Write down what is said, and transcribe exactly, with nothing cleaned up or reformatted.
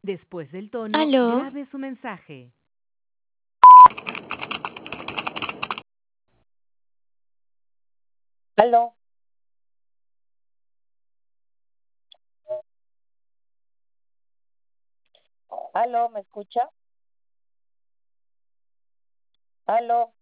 Después del tono, Aló, grabe su mensaje. Aló, aló, ¿me escucha? Aló.